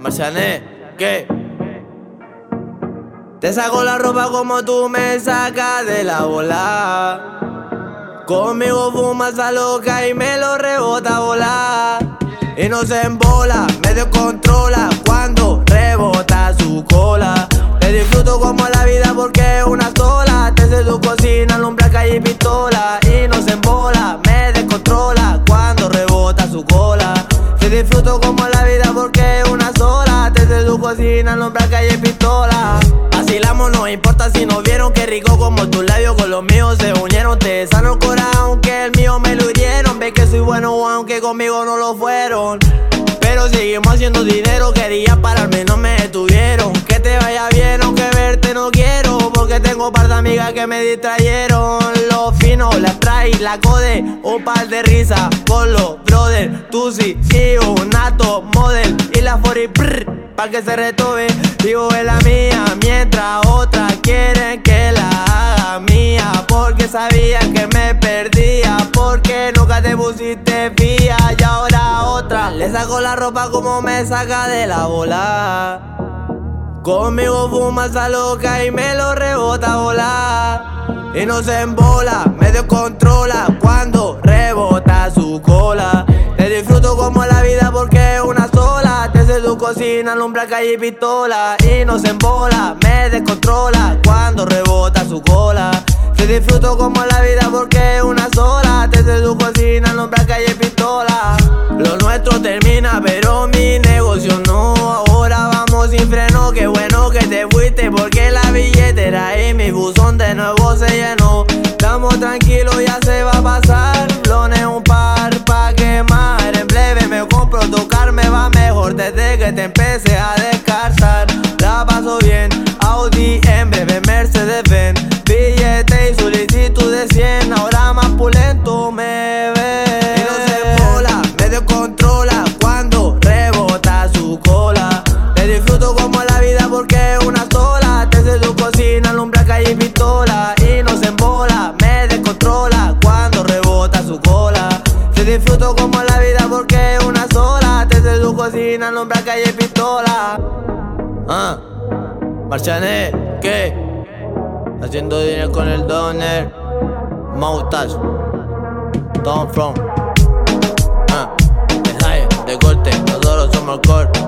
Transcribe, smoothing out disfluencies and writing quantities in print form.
Marciané, ¿qué? Te saco la ropa como tú me sacas de la bola. Conmigo fumas a loca y me lo rebota a volar. Y no se embola, me descontrola cuando rebota su cola. Te disfruto como la vida porque es una sola. Te seduco cocina, alumbra calle y pistola. Y no se embola, me descontrola cuando rebota su cola. Te disfruto como la vida porque es una sola. Te seduco cocina, alumbra calle y pistola. Vacilamos, no importa si nos vieron. Qué rico como tus labios con los míos se unieron. Te sano el corazón aunque el mío me lo hirieron. Ves que soy bueno aunque conmigo no lo fueron. Pero seguimos haciendo dinero. Quería pararme, no me detuvieron. Que te vaya bien aunque verte no quiero. Porque tengo par de amigas que me distrayeron. Los finos, la trae, la code. Un par de risas con los brothers. Tusi, un nato, model y la 40 pa' que se retobe. Vivo en la mía mientras otras quieren que la haga mía. Porque sabían que me perdía. Porque nunca te pusiste fía. Y ahora otra le saco la ropa como me saca de la bola. Conmigo fuma esa loca y me lo rebota a volar. Y no se embola, me descontrola cuando rebota su cola. Te disfruto como la vida porque es una sola. Te seduco cocina, alumbra calle y pistola. Y no se embola, me descontrola cuando rebota su cola. Te disfruto como la vida porque es una sola. Te seduco cocina, alumbra calle y pistola. Lo nuestro termina pero mi negocio no. Ahora vamos sin freno, qué bueno que te fuiste porque la billetera y mi buzón de nuevo se llenó. Estamos tranquilos, ya se va a pasar. Blones un par pa' quemar. En breve me compro, tocar me va mejor desde que te empecé a descartar. La paso bien, Audi, en breve Mercedes Benz. Billete y solicitud de 100, ahora más pulento me ve. Y no se embola, me descontrola cuando rebota su cola. Te disfruto como la vida porque es una sola. Te seduco cocina, alumbra calle y pistola. Y no se embola, me descontrola cuando rebota su cola. Te disfruto como la vida porque es una sola. Te seduco cocina, alumbra calle y pistola. Marciané, ¿qué? Haciendo dinero con el Donner Moutas Don From de corte, nosotros somos el core.